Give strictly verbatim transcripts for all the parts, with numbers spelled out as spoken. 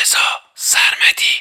رضا سرمدی.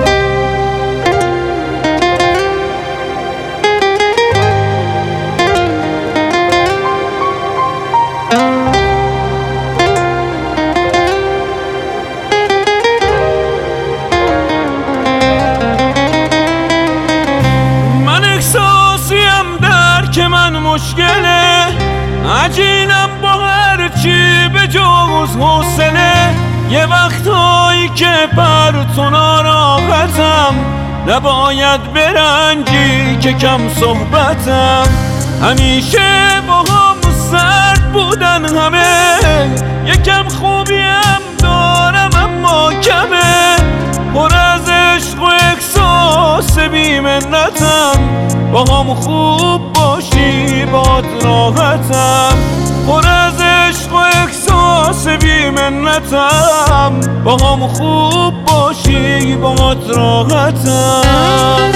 من احساسیم در که من مشکله، عجینم با هر چی به جز حوصله. یه وقتایی که بر تو ناراحتم، نباید برنجی که کم صحبتم. همیشه با هم سرد بودن همه، یکم خوبیم دارم اما کمه. پر از عشق و احساس بی‌منتم، با هم خوب باشی باد راحتم. پر از عشق و احساس بی‌منتم، با هم خوب باشی باد راحتم.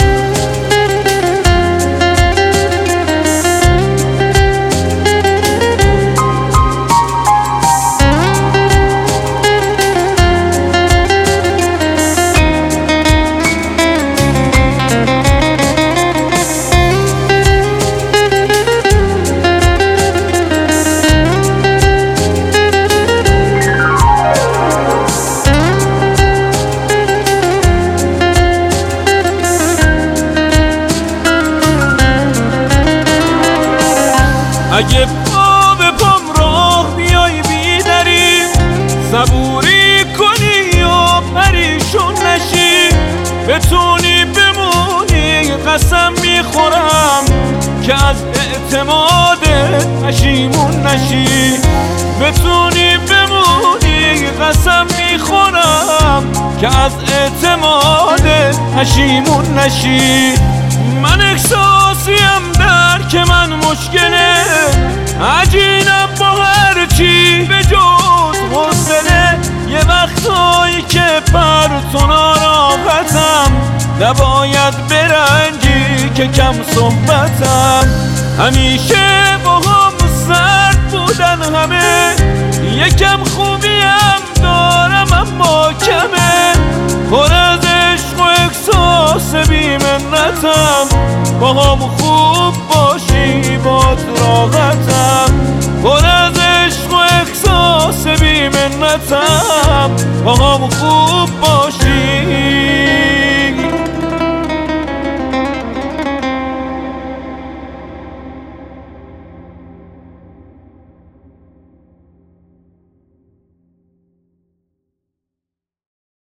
اگه پا به پام راه بیای بیداری، صبوری کنی و پریشون نشی. بتونی بمونی قسم میخورم که از اعتمادت پشیمون نشی. بتونی بمونی قسم میخورم که از اعتمادت پشیمون نشی. من احساسیم در که من مشکله، عجینم با هر چی به جز حوصله. یه وقتایی که پر تو ناراحتم، نباید برنجی که کم صحبتم. همیشه با هم سرد بودن همه، یکم خوبیم دارم اما کمه. پر از عشق و احساس بی‌منتم، با هم خوب باشی باد راحتم. پر از عشق و احساس بی‌منتم، با هم خوب باشی